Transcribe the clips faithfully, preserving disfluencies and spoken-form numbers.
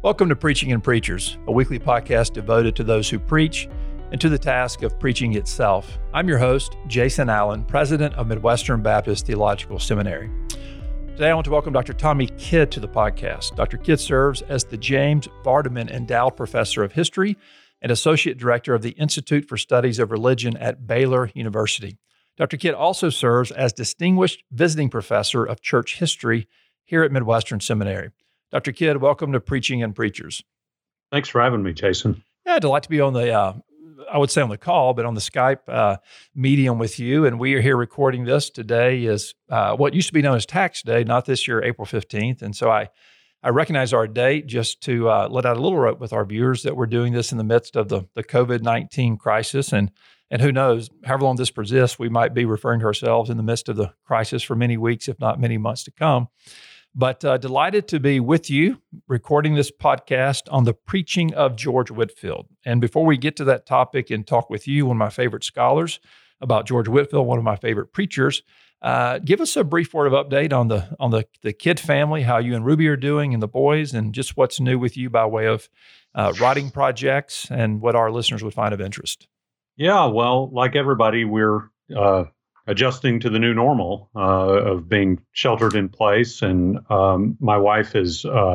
Welcome to Preaching and Preachers, a weekly podcast devoted to those who preach and to the task of preaching itself. I'm your host, Jason Allen, president of Midwestern Baptist Theological Seminary. Today, I want to welcome Doctor Tommy Kidd to the podcast. Doctor Kidd serves as the James Vardaman Endowed Professor of History and Associate Director of the Institute for Studies of Religion at Baylor University. Doctor Kidd also serves as Distinguished Visiting Professor of Church History here at Midwestern Seminary. Doctor Kidd, welcome to Preaching and Preachers. Thanks for having me, Jason. Yeah, delight to be on the, uh, I would say on the call, but on the Skype uh, medium with you. And we are here recording this. Today is uh, what used to be known as Tax Day, not this year, April fifteenth. And so I, I recognize our date just to uh, let out a little rope with our viewers that we're doing this in the midst of the, the COVID nineteen crisis. And and who knows, however long this persists, we might be referring to ourselves in the midst of the crisis for many weeks, if not many months to come. But uh, delighted to be with you recording this podcast on the preaching of George Whitefield. And before we get to that topic and talk with you, one of my favorite scholars about George Whitefield, one of my favorite preachers, uh, give us a brief word of update on the on the, the Kidd family, how you and Ruby are doing and the boys, and just what's new with you by way of uh, writing projects and what our listeners would find of interest. Yeah, well, like everybody, we're uh, adjusting to the new normal uh, of being sheltered in place. And um, my wife is uh,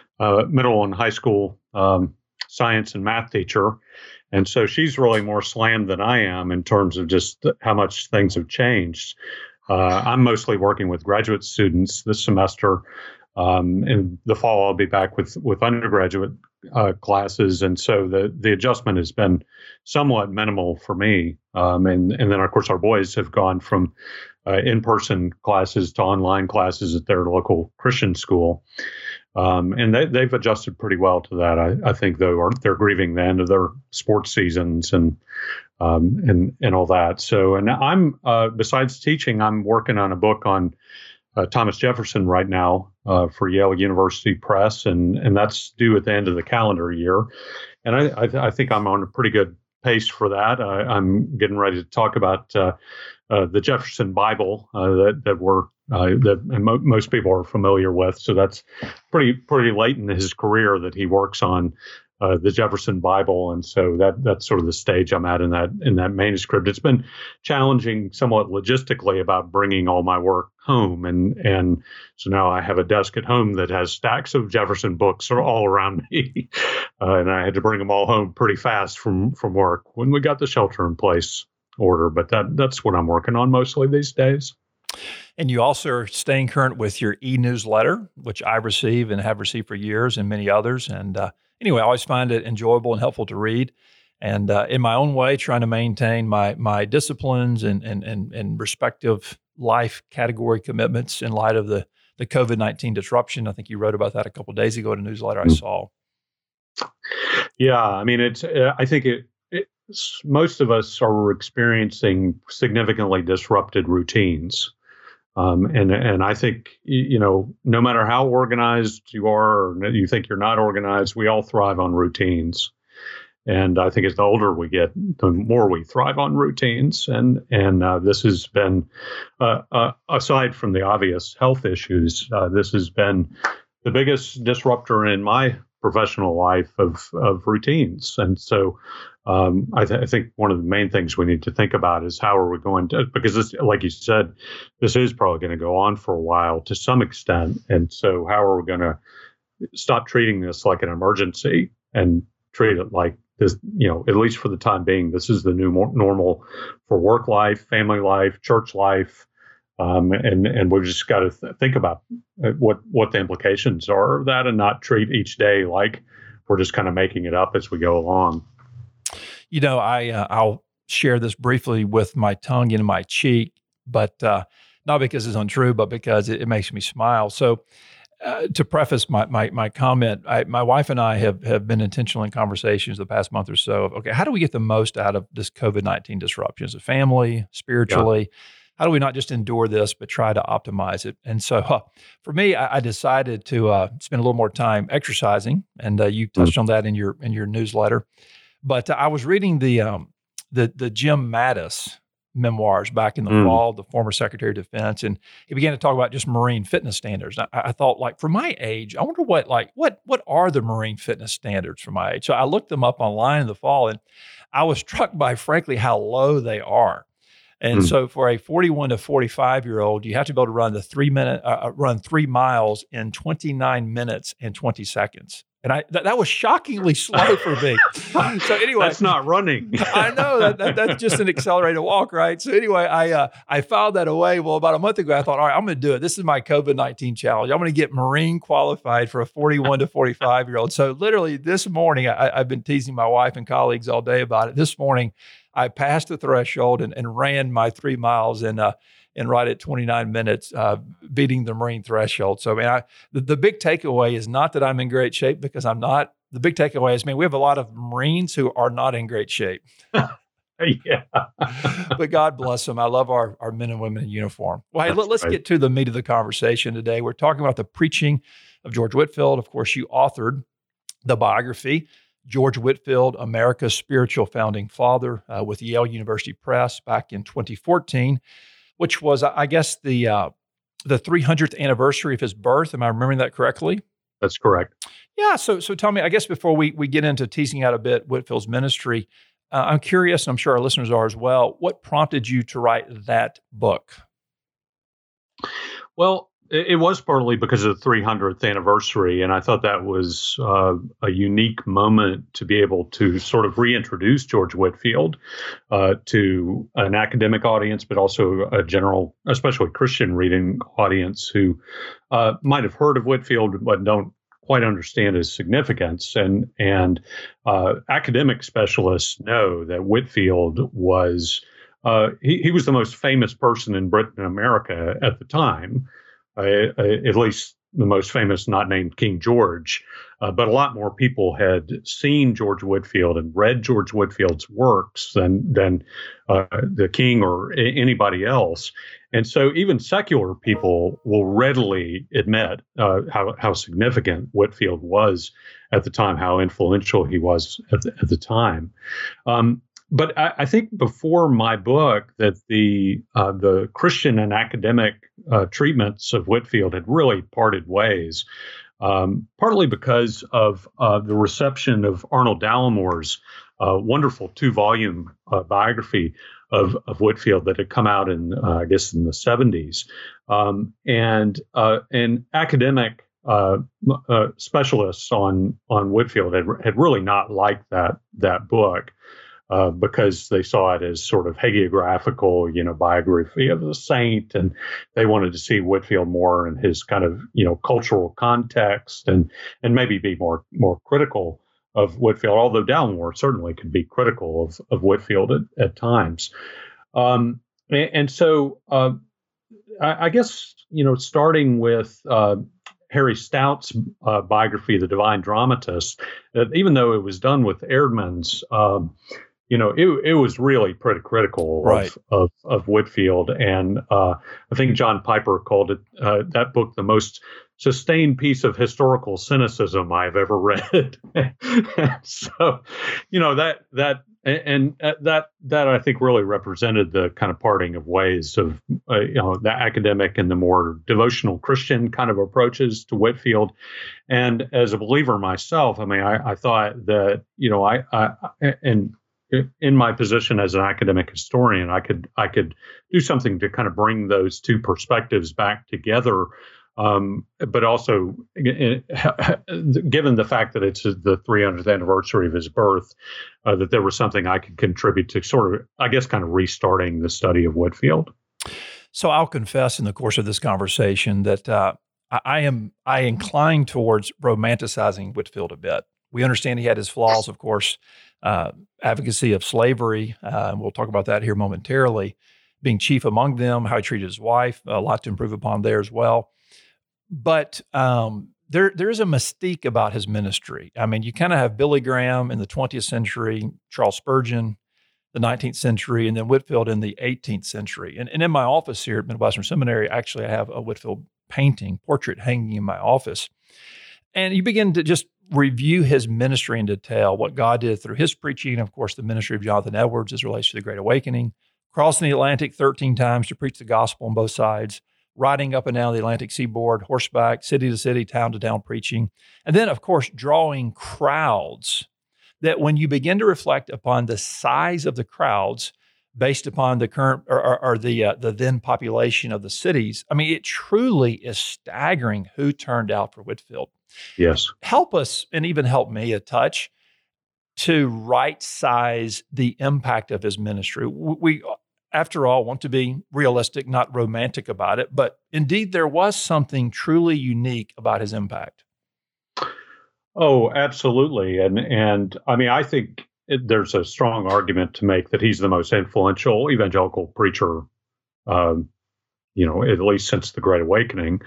a middle and high school um, science and math teacher. And so she's really more slammed than I am in terms of just how much things have changed. Uh, I'm mostly working with graduate students this semester. Um, in the fall, I'll be back with, with undergraduate uh, classes. And so the, the adjustment has been somewhat minimal for me. Um, and, and then, of course, our boys have gone from uh, in-person classes to online classes at their local Christian school. Um, and they, they've adjusted pretty well to that, I, I think, though, or they're grieving the end of their sports seasons and um, and and all that. So, and I'm, uh, besides teaching, I'm working on a book on Uh, Thomas Jefferson right now uh, for Yale University Press, and and that's due at the end of the calendar year. And I I, th- I think I'm on a pretty good pace for that. I, I'm getting ready to talk about uh, uh, the Jefferson Bible uh, that that we're uh, that mo- most people are familiar with. So that's pretty pretty late in his career that he works on Uh, the Jefferson Bible, and so that that's sort of the stage I'm at in that in that manuscript. It's been challenging somewhat logistically about bringing all my work home, and and so now I have a desk at home that has stacks of Jefferson books all around me, uh, and I had to bring them all home pretty fast from from work when we got the shelter in place order. But that that's what I'm working on mostly these days. And you also are staying current with your e-newsletter, which I receive and have received for years, and many others. And uh, anyway, I always find it enjoyable and helpful to read. And uh, in my own way, trying to maintain my my disciplines and and and, and respective life category commitments in light of the the COVID nineteen disruption. I think you wrote about that a couple of days ago in a newsletter I saw. Yeah, I mean, it's. Uh, I think it. It's, most of us are experiencing significantly disrupted routines. Um, and and I think, you know, no matter how organized you are or you think you're not organized, we all thrive on routines. And I think as the older we get, the more we thrive on routines. And and uh, this has been, uh, uh, aside from the obvious health issues, uh, this has been the biggest disruptor in my professional life of, of routines. And so um, I, th- I think one of the main things we need to think about is how are we going to, because this, like you said, this is probably going to go on for a while to some extent. And so how are we going to stop treating this like an emergency and treat it like this, you know, at least for the time being, this is the new more normal for work life, family life, church life. Um, and, and we've just got to th- think about what, what the implications are of that and not treat each day like we're just kind of making it up as we go along. You know, I, uh, I'll share this briefly with my tongue in my cheek, but uh, not because it's untrue, but because it, it makes me smile. So uh, to preface my my, my comment, I, my wife and I have, have been intentional in conversations the past month or so of, okay, how do we get the most out of this COVID nineteen disruption as a family, spiritually? Yeah. How do we not just endure this, but try to optimize it? And so uh, for me, I, I decided to uh, spend a little more time exercising, and uh, you touched mm-hmm. on that in your in your newsletter. But uh, I was reading the um, the the Jim Mattis memoirs back in the Mm. fall, the former Secretary of Defense, and he began to talk about just Marine fitness standards. I, I thought, like, for my age, I wonder what, like, what, what are the Marine fitness standards for my age? So I looked them up online in the fall, and I was struck by, frankly, how low they are. And Mm. so, for a forty-one to forty-five year old, you have to be able to run the three minute, uh, run three miles in twenty-nine minutes and twenty seconds. And I th- that was shockingly slow for me. So anyway, That's not running. I know that, that that's just an accelerated walk, right? So anyway, I uh, I filed that away. Well, about a month ago, I thought, all right, I'm going to do it. This is my COVID nineteen challenge. I'm going to get Marine qualified for a forty-one to forty-five year old. So literally this morning, I, I've been teasing my wife and colleagues all day about it. This morning, I passed the threshold and, and ran my three miles in uh, and right at twenty-nine minutes, uh, beating the Marine threshold. So, I mean, I, the, the big takeaway is not that I'm in great shape, because I'm not. The big takeaway is, man, we have a lot of Marines who are not in great shape. Yeah. But God bless them. I love our, our men and women in uniform. Well, hey, That's let, let's right. get to the meat of the conversation today. We're talking about the preaching of George Whitefield. Of course, you authored the biography, George Whitefield, America's Spiritual Founding Father, uh, with Yale University Press back in twenty fourteen, which was, I guess, the uh, the three hundredth anniversary of his birth. Am I remembering that correctly? That's correct. Yeah. So, so tell me, I guess before we we get into teasing out a bit Whitefield's ministry, uh, I'm curious, and I'm sure our listeners are as well, what prompted you to write that book? Well, it, it was partly because of the three hundredth anniversary, and I thought that was uh, a unique moment to be able to sort of reintroduce George Whitefield uh, to an academic audience, but also a general, especially Christian reading audience who uh, might have heard of Whitefield but don't quite understand his significance. And and uh, academic specialists know that Whitefield was uh, he, he was the most famous person in Britain and America at the time. Uh, at least the most famous, not named King George, uh, but a lot more people had seen George Whitefield and read George Whitefield's works than than uh, the king or a- anybody else. And so even secular people will readily admit uh, how, how significant Whitefield was at the time, how influential he was at the, at the time. Um, But I, I think before my book that the uh, the Christian and academic uh, treatments of Whitefield had really parted ways, um, partly because of uh, the reception of Arnold Dallimore's uh, wonderful two-volume uh, biography of, of Whitefield that had come out in, uh, I guess, in the seventies. Um, and uh, and academic uh, uh, specialists on on Whitefield had, had really not liked that that book. Uh, because they saw it as sort of hagiographical, you know, biography of the saint, and they wanted to see Whitefield more in his kind of, you know, cultural context, and and maybe be more more critical of Whitefield. Although Dallimore certainly could be critical of of Whitefield at, at times, um, and, and so uh, I, I guess you know, starting with Uh, Harry Stout's uh, biography, The Divine Dramatist, uh, even though it was done with Erdman's, um, you know, it it was really pretty critical Right. of, of of Whitefield, and uh, I think John Piper called it uh, that book the most sustained piece of historical cynicism I've ever read. So, you know, that that and uh, that that I think really represented the kind of parting of ways of uh, you know, the academic and the more devotional Christian kind of approaches to Whitefield. And as a believer myself, I mean, I, I thought that you know I, I and in my position as an academic historian, I could I could do something to kind of bring those two perspectives back together. Um, but also, given the fact that it's the three hundredth anniversary of his birth, uh, that there was something I could contribute to sort of, I guess, kind of restarting the study of Whitefield. So I'll confess in the course of this conversation that uh, I, I am I incline towards romanticizing Whitefield a bit. We understand he had his flaws, of course, uh, advocacy of slavery. Uh, and we'll talk about that here momentarily. Being chief among them, how he treated his wife, a lot to improve upon there as well. But um, there there is a mystique about his ministry. I mean, you kind of have Billy Graham in the twentieth century, Charles Spurgeon, the nineteenth century, and then Whitefield in the eighteenth century. And, and in my office here at Midwestern Seminary, actually, I have a Whitefield painting, portrait hanging in my office. And you begin to just review his ministry in detail, what God did through his preaching, of course, the ministry of Jonathan Edwards as it relates to the Great Awakening, crossing the Atlantic thirteen times to preach the gospel on both sides, riding up and down the Atlantic seaboard, horseback, city to city, town to town preaching. And then, of course, drawing crowds that when you begin to reflect upon the size of the crowds based upon the current or, or, or the uh, the then population of the cities, I mean, it truly is staggering who turned out for Whitefield. Yes. Help us, and even help me a touch, to right size the impact of his ministry. We, after all, want to be realistic, not romantic about it, but indeed there was something truly unique about his impact. Oh, absolutely. And, and I mean, I think it, there's a strong argument to make that he's the most influential evangelical preacher, um, you know, at least since the Great Awakening.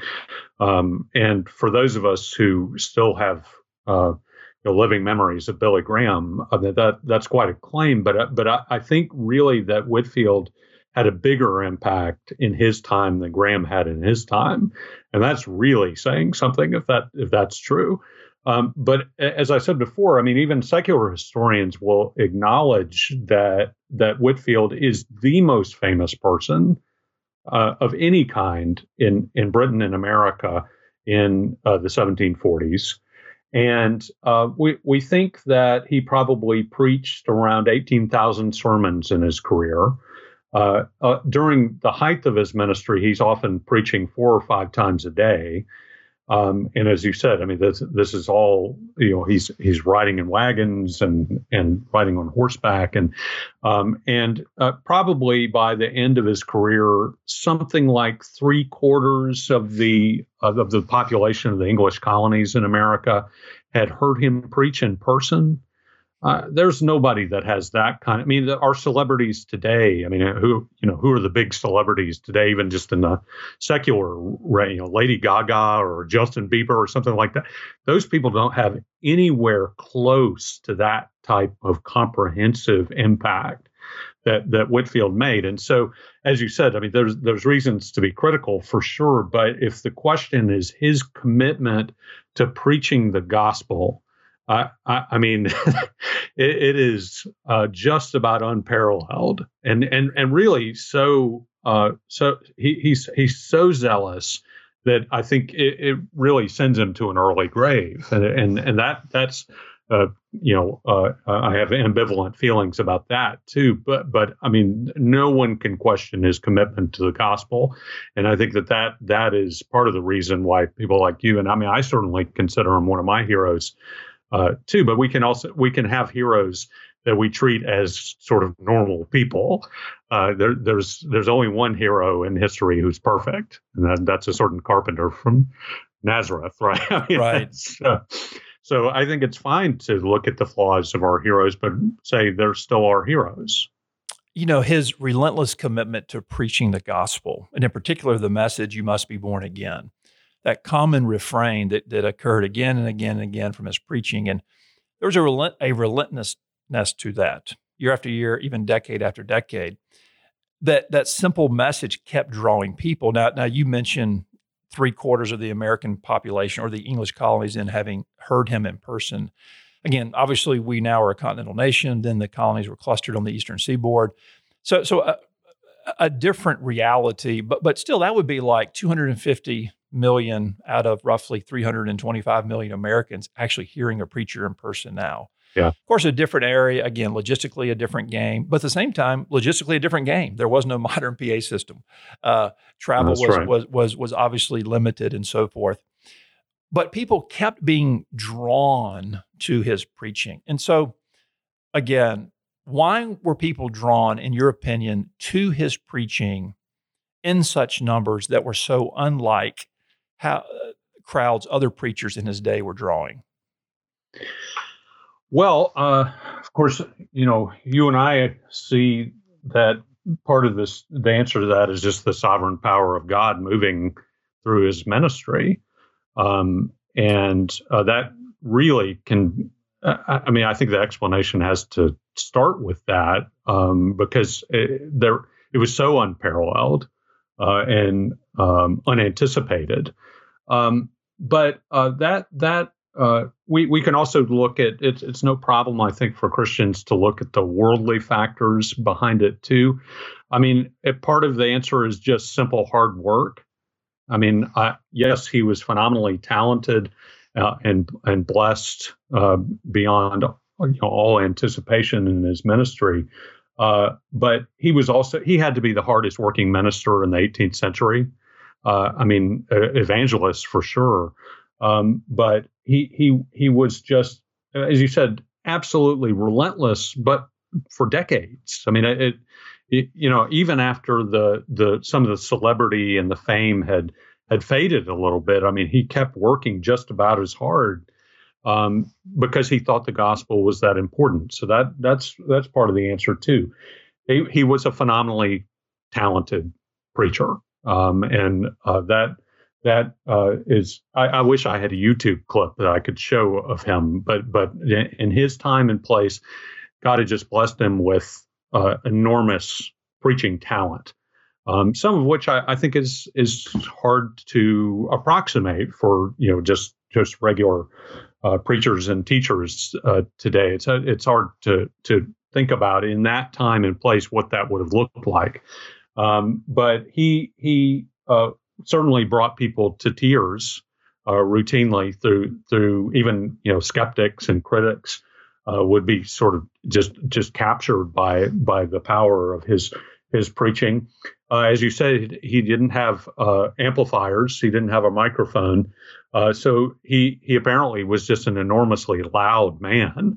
Um, and for those of us who still have uh, you know, living memories of Billy Graham, I mean, that that's quite a claim. But but I, I think really that Whitefield had a bigger impact in his time than Graham had in his time, and that's really saying something if that if that's true. Um, but as I said before, I mean, even secular historians will acknowledge that that Whitefield is the most famous person uh, of any kind in in Britain and America in uh, the seventeen forties. And uh, we we think that he probably preached around eighteen thousand sermons in his career. Uh, uh, during the height of his ministry, he's often preaching four or five times a day. Um, and as you said, I mean, this this is all, you know, he's he's riding in wagons and and riding on horseback, and um, and uh, probably by the end of his career, something like three quarters of the uh, of the population of the English colonies in America had heard him preach in person. Uh, there's nobody that has that kind of, I mean, our celebrities today, I mean, who, you know, who are the big celebrities today, even just in the secular, you know, Lady Gaga or Justin Bieber or something like that. Those people don't have anywhere close to that type of comprehensive impact that, that Whitefield made. And so, as you said, I mean, there's, there's reasons to be critical for sure. But if the question is his commitment to preaching the gospel, I, I, I mean, it, it is uh, just about unparalleled, and and and really so. Uh, so he, he's he's so zealous that I think it, it really sends him to an early grave, and and and that that's uh, you know uh, I have ambivalent feelings about that too. But but I mean, no one can question his commitment to the gospel, and I think that that that is part of the reason why people like you, and I mean, I certainly consider him one of my heroes. Uh, too, but we can also we can have heroes that we treat as sort of normal people. Uh, there, there's there's only one hero in history who's perfect, and that, that's a certain carpenter from Nazareth, right? I mean, right. Uh, so I think it's fine to look at the flaws of our heroes, but say they're still our heroes. You know, his relentless commitment to preaching the gospel, and in particular, the message, "You must be born again." That common refrain that, that occurred again and again and again from his preaching. And there was a, relent, a relentlessness to that year after year, even decade after decade. That that simple message kept drawing people. Now, now you mentioned three quarters of the American population or the English colonies in having heard him in person. Again, obviously, we now are a continental nation. Then the colonies were clustered on the eastern seaboard. So, so a, a different reality, but but still, that would be like two hundred fifty million out of roughly three hundred twenty-five million Americans actually hearing a preacher in person now. Yeah. Of course, a different area, again, logistically a different game, but at the same time, logistically a different game. There was no modern P A system. Uh, travel was, right. was was was obviously limited and so forth. But people kept being drawn to his preaching. And so, again, why were people drawn, in your opinion, to his preaching in such numbers that were so unlike how uh, crowds other preachers in his day were drawing? Well, uh, of course, you know, you and I see that part of this, the answer to that is just the sovereign power of God moving through his ministry. Um, and uh, that really can, uh, I mean, I think the explanation has to start with that um, because it, there, it was so unparalleled uh, and um, unanticipated. Um, but uh, that that uh, we we can also look at it's it's no problem, I think, for Christians to look at the worldly factors behind it too. I mean, if part of the answer is just simple hard work. I mean, I, yes, he was phenomenally talented uh, and and blessed uh, beyond you know, all anticipation in his ministry. Uh, but he was also he had to be the hardest working minister in the eighteenth century. Uh, I mean, uh, evangelist for sure. Um, but he he he was just, as you said, absolutely relentless. But for decades, I mean, it, it you know, even after the the some of the celebrity and the fame had had faded a little bit, I mean, he kept working just about as hard um, because he thought the gospel was that important. So that that's that's part of the answer too. He he was a phenomenally talented preacher, um, and uh, that. That uh, is, I, I wish I had a YouTube clip that I could show of him, but but in his time and place, God had just blessed him with uh, enormous preaching talent, um, some of which I, I think is is hard to approximate for you know just just regular uh, preachers and teachers uh, today. It's it's hard to to think about in that time and place what that would have looked like, um, but he he. Uh, certainly brought people to tears uh, routinely through through even you know skeptics and critics uh, would be sort of just just captured by by the power of his his preaching. Uh, as you said, he didn't have uh, amplifiers. He didn't have a microphone, uh, so he he apparently was just an enormously loud man.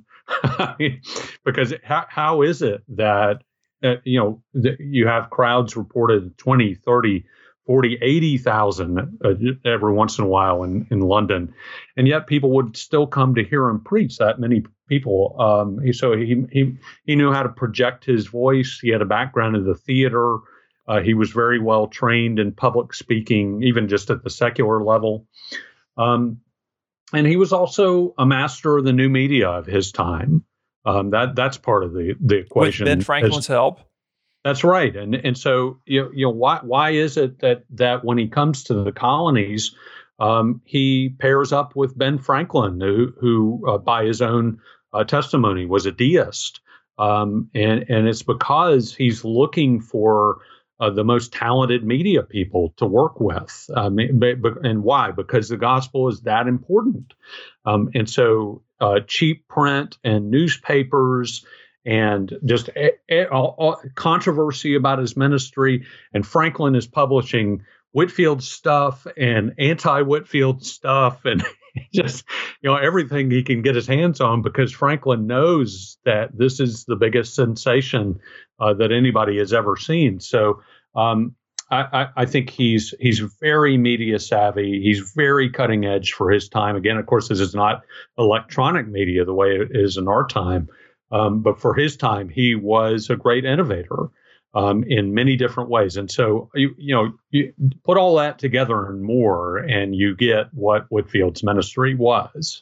Because how how is it that uh, you know th- you have crowds reported twenty, thirty forty, eighty thousand uh, every once in a while in, in London. And yet people would still come to hear him preach, that many people. Um, he, so he, he he knew how to project his voice. He had a background in the theater. Uh, he was very well trained in public speaking, even just at the secular level. Um, and he was also a master of the new media of his time. Um, that That's part of the, the equation. With Ben Franklin's As, help? That's right, and and so you you know why why is it that that when he comes to the colonies, um, he pairs up with Ben Franklin, who who uh, by his own uh, testimony was a deist, um, and and it's because he's looking for uh, the most talented media people to work with. Um, but, but, and why? Because the gospel is that important, um, and so uh, cheap print and newspapers. And just a, a, a controversy about his ministry. And Franklin is publishing Whitefield stuff and anti-Whitefield stuff and just, you know, everything he can get his hands on, because Franklin knows that this is the biggest sensation uh, that anybody has ever seen. So um, I, I think he's he's very media savvy. He's very cutting edge for his time. Again, of course, this is not electronic media the way it is in our time. Um, but for his time, he was a great innovator um, in many different ways. And so, you, you know, you put all that together and more, and you get what Whitefield's ministry was.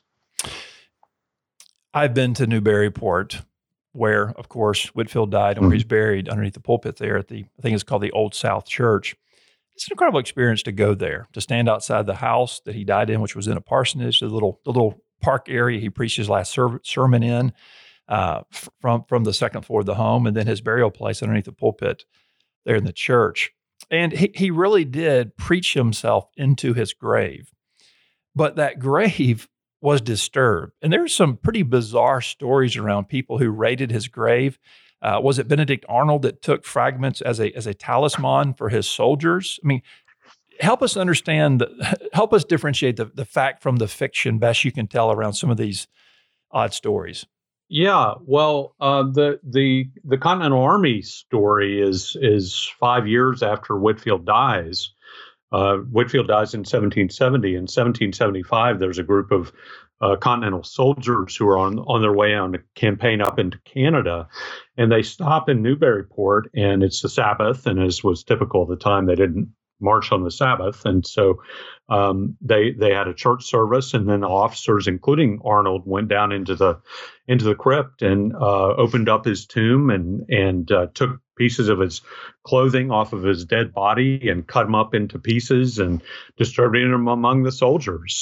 I've been to Newburyport, where, of course, Whitefield died and mm-hmm. where he's buried underneath the pulpit there at the, I think it's called the Old South Church. It's an incredible experience to go there, to stand outside the house that he died in, which was in a parsonage, the little, the little park area he preached his last ser- sermon in. Uh, from from the second floor of the home, and then his burial place underneath the pulpit there in the church. And he, he really did preach himself into his grave. But that grave was disturbed. And there's some pretty bizarre stories around people who raided his grave. Uh, was it Benedict Arnold that took fragments as a as a talisman for his soldiers? I mean, help us understand, the, help us differentiate the, the fact from the fiction best you can tell around some of these odd stories. Yeah, well, uh, the the the Continental Army story is is five years after Whitefield dies. Uh, Whitefield dies in seventeen seventy. In seventeen seventy-five, there's a group of uh, Continental soldiers who are on on their way on a campaign up into Canada, and they stop in Newburyport, and it's the Sabbath, and as was typical at the time, they didn't march on the Sabbath, and so um, they they had a church service, and then the officers, including Arnold, went down into the into the crypt and uh, opened up his tomb and and uh, took pieces of his clothing off of his dead body and cut them up into pieces and distributed them among the soldiers.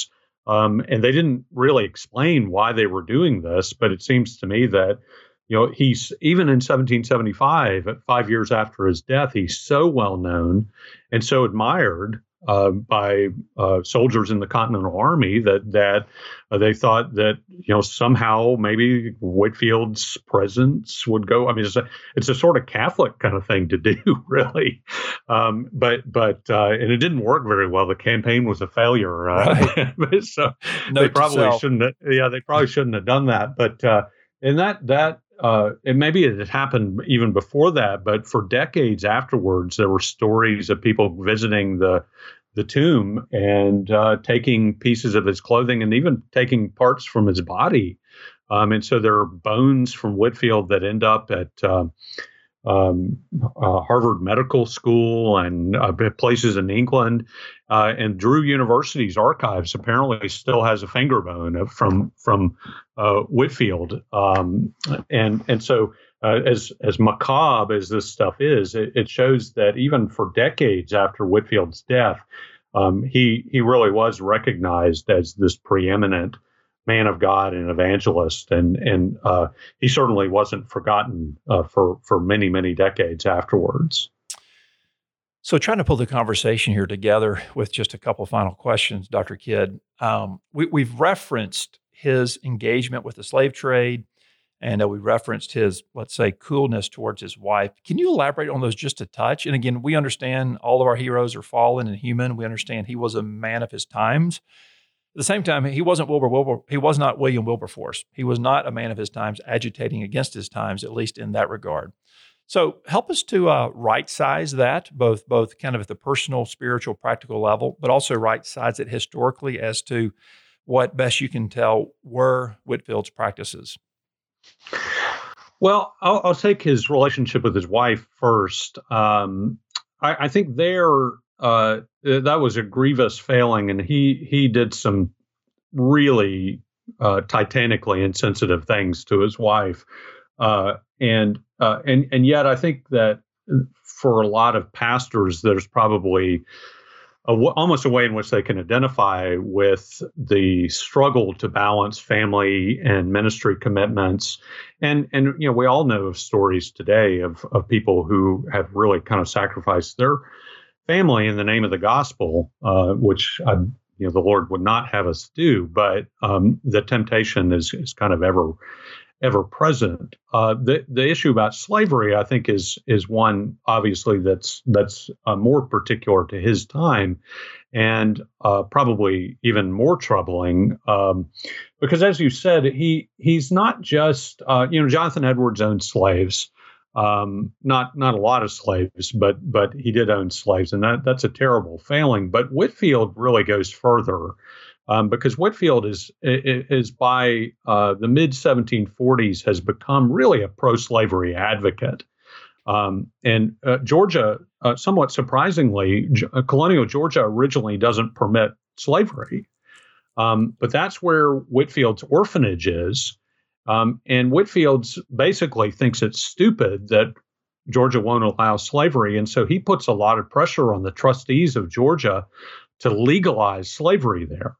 Um, and they didn't really explain why they were doing this, but it seems to me that, you know, he's even in seventeen seventy-five, five years after his death, he's so well known and so admired uh, by uh, soldiers in the Continental Army that that uh, they thought that, you know, somehow maybe Whitfield's presence would go. I mean, it's a, it's a sort of Catholic kind of thing to do, really. Um, but but uh, and it didn't work very well. The campaign was a failure, uh, right. so Note they probably self. shouldn't. Have, yeah, they probably shouldn't have done that. But uh, and that that. Uh, and maybe it had happened even before that, but for decades afterwards, there were stories of people visiting the the tomb and uh, taking pieces of his clothing and even taking parts from his body. Um, and so there are bones from Whitefield that end up at uh, um, uh, Harvard Medical School and uh, places in England. Uh, and Drew University's archives apparently still has a finger bone of, from from uh, Whitefield. Um, and and so uh, as as macabre as this stuff is, it, it shows that even for decades after Whitefield's death, um, he he really was recognized as this preeminent man of God and evangelist, and and uh, he certainly wasn't forgotten uh, for for many many decades afterwards. So, trying to pull the conversation here together with just a couple final questions, Doctor Kidd. Um, we, we've referenced his engagement with the slave trade, and uh, we referenced his, let's say, coolness towards his wife. Can you elaborate on those just a touch? And again, we understand all of our heroes are fallen and human. We understand he was a man of his times. At the same time, he wasn't Wilbur Wilbur. He was not William Wilberforce. He was not a man of his times, agitating against his times, at least in that regard. So help us to uh, right-size that, both both kind of at the personal, spiritual, practical level, but also right-size it historically as to what best you can tell were Whitefield's practices. Well, I'll, I'll take his relationship with his wife first. Um, I, I think there uh, that was a grievous failing, and he he did some really uh, titanically insensitive things to his wife. Uh, and uh, and and yet, I think that for a lot of pastors, there's probably a w- almost a way in which they can identify with the struggle to balance family and ministry commitments. And and you know, we all know of stories today of of people who have really kind of sacrificed their family in the name of the gospel, uh, which I, you know the Lord would not have us do. But um, the temptation is is kind of ever. ever present. Uh, the the issue about slavery, I think, is is one obviously that's that's uh, more particular to his time, and uh, probably even more troubling um, because, as you said, he he's not just uh, you know Jonathan Edwards owned slaves, um, not not a lot of slaves, but but he did own slaves, and that that's a terrible failing. But Whitefield really goes further. Um, because Whitefield is is by uh, the mid seventeen forties has become really a pro-slavery advocate, um, and uh, Georgia, uh, somewhat surprisingly, G- colonial Georgia originally doesn't permit slavery, um, but that's where Whitefield's orphanage is, um, and Whitefield's basically thinks it's stupid that Georgia won't allow slavery, and so he puts a lot of pressure on the trustees of Georgia to legalize slavery there.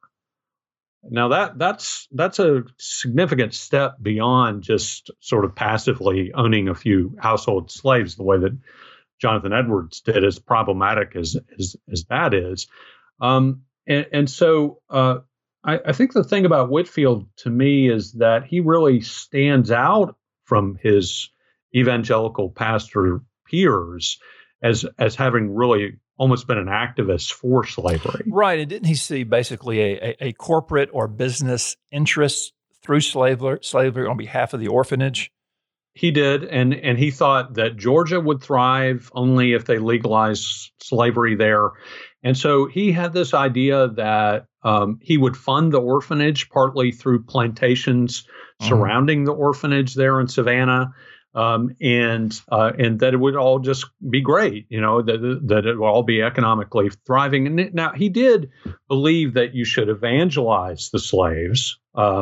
Now that that's that's a significant step beyond just sort of passively owning a few household slaves, the way that Jonathan Edwards did, as problematic as as, as that is. Um, and, and so uh, I, I think the thing about Whitefield to me is that he really stands out from his evangelical pastor peers as as having really almost been an activist for slavery. Right. And didn't he see basically a, a, a corporate or business interest through slavery, slavery on behalf of the orphanage? He did. And, and he thought that Georgia would thrive only if they legalized slavery there. And so he had this idea that um, he would fund the orphanage partly through plantations mm-hmm. surrounding the orphanage there in Savannah. Um, and uh, and that it would all just be great, you know, that that it would all be economically thriving. And it, now he did believe that you should evangelize the slaves, um,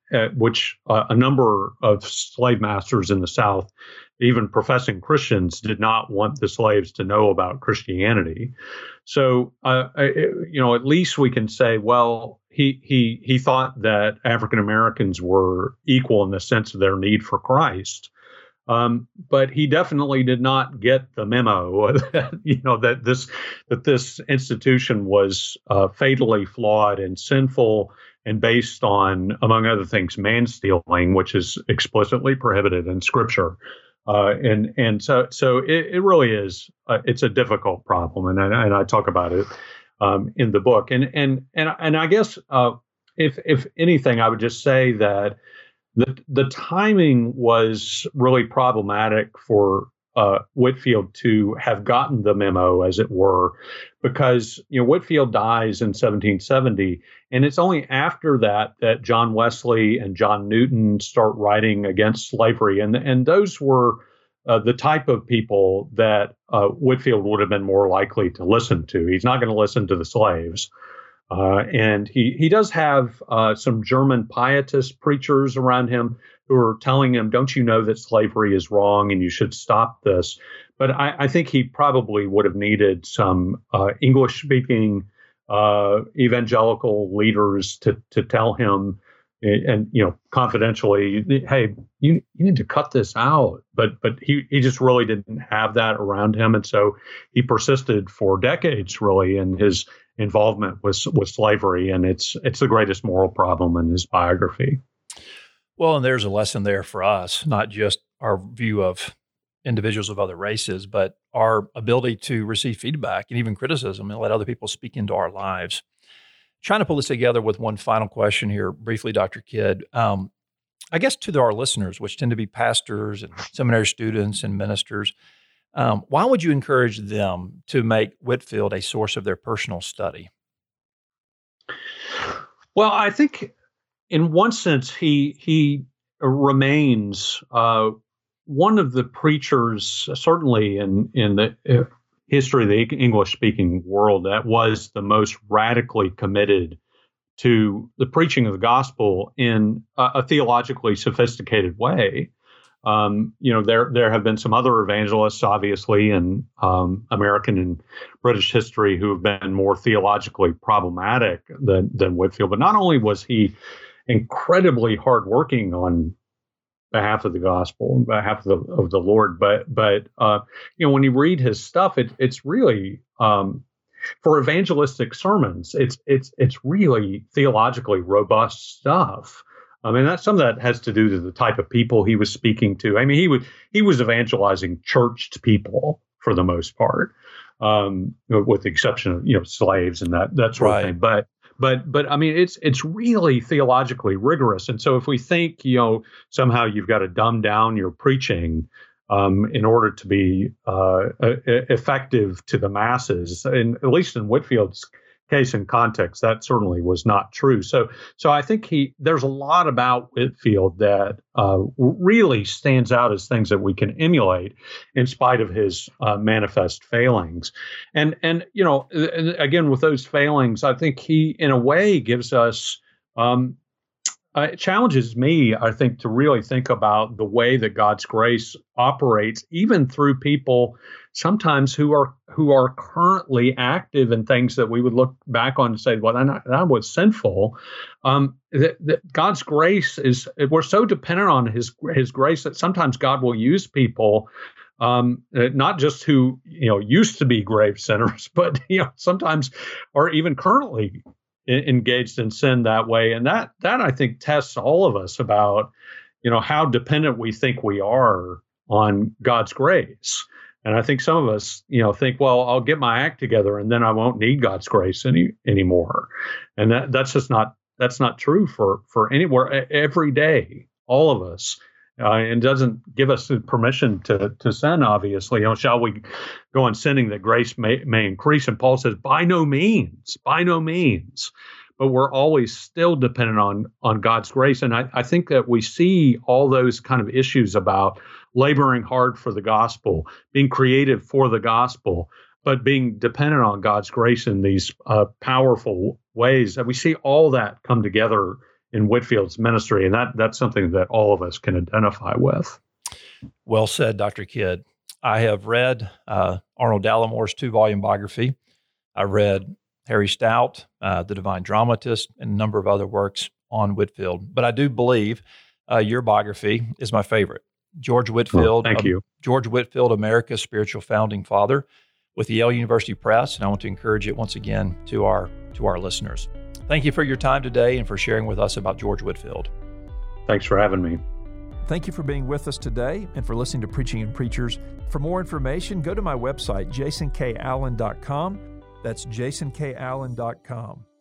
uh, which uh, a number of slave masters in the South, even professing Christians, did not want the slaves to know about Christianity. So, uh, you know, at least we can say, well, he he he thought that African Americans were equal in the sense of their need for Christ. Um, but he definitely did not get the memo that, you know, that this that this institution was uh, fatally flawed and sinful and based on, among other things, man stealing, which is explicitly prohibited in Scripture. Uh, and and so so it, it really is uh, it's a difficult problem, and I, and I talk about it um, in the book. And and and and I guess uh, if if anything, I would just say that the the timing was really problematic for uh, Whitefield to have gotten the memo, as it were, because you know Whitefield dies in seventeen seventy, and it's only after that that John Wesley and John Newton start writing against slavery, and and those were uh, the type of people that uh, Whitefield would have been more likely to listen to. He's not going to listen to the slaves. Uh, and he, he does have uh, some German pietist preachers around him who are telling him, don't you know that slavery is wrong and you should stop this? But I, I think he probably would have needed some uh, English-speaking uh, evangelical leaders to to tell him, and you know, confidentially, hey, you you need to cut this out. But but he he just really didn't have that around him, and so he persisted for decades, really, in his involvement with with slavery, and it's it's the greatest moral problem in his biography. Well, and there's a lesson there for us, not just our view of individuals of other races, but our ability to receive feedback and even criticism and let other people speak into our lives. Trying to pull this together with one final question here briefly, Doctor Kidd. Um, I guess to our listeners, which tend to be pastors and seminary students and ministers, um, why would you encourage them to make Whitefield a source of their personal study? Well, I think in one sense, he he remains uh, one of the preachers, certainly in in the uh, history of the English-speaking world, that was the most radically committed to the preaching of the gospel in a, a theologically sophisticated way. Um, you know, there there have been some other evangelists, obviously, in um, American and British history who have been more theologically problematic than than Whitefield. But not only was he incredibly hardworking on behalf of the gospel, on behalf of the of the Lord, but but uh, you know, when you read his stuff, it, it's really um, for evangelistic sermons, it's it's it's really theologically robust stuff. I mean, that some of that has to do with the type of people he was speaking to. I mean, he would he was evangelizing churched people for the most part, um, with the exception of you know slaves and that that sort Right. of thing. But but but I mean, it's it's really theologically rigorous. And so if we think you know somehow you've got to dumb down your preaching um, in order to be uh, effective to the masses, and at least in Whitefield's case and context, that certainly was not true. So, so I think he there's a lot about Whitefield that uh, really stands out as things that we can emulate, in spite of his uh, manifest failings. And and you know, again with those failings, I think he, in a way, gives us. Um, Uh, it challenges me, I think, to really think about the way that God's grace operates, even through people sometimes who are who are currently active in things that we would look back on and say, well, that, that was sinful. Um, that, that God's grace is, we're so dependent on his his grace that sometimes God will use people, um, not just who you know used to be grave sinners, but you know sometimes are even currently engaged in sin that way. And that, that I think tests all of us about, you know, how dependent we think we are on God's grace. And I think some of us, you know, think, well, I'll get my act together and then I won't need God's grace any anymore. And that, that's just not, that's not true for, for anywhere, every day, all of us. Uh, and doesn't give us permission to to sin, obviously. You know, shall we go on sinning that grace may, may increase? And Paul says, by no means, by no means. But we're always still dependent on on God's grace. And I, I think that we see all those kind of issues about laboring hard for the gospel, being creative for the gospel, but being dependent on God's grace in these uh, powerful ways. And we see all that come together in Whitfield's ministry, and that that's something that all of us can identify with. Well said, Doctor Kidd. I have read uh, Arnold Dallimore's two-volume biography. I read Harry Stout, uh, The Divine Dramatist, and a number of other works on Whitefield. But I do believe uh, your biography is my favorite. George Whitefield. Well, thank you. Um, George Whitefield, America's Spiritual Founding Father, with the Yale University Press, and I want to encourage it once again to our to our listeners. Thank you for your time today and for sharing with us about George Whitefield. Thanks for having me. Thank you for being with us today and for listening to Preaching and Preachers. For more information, go to my website, jason k allen dot com. That's jason k allen dot com.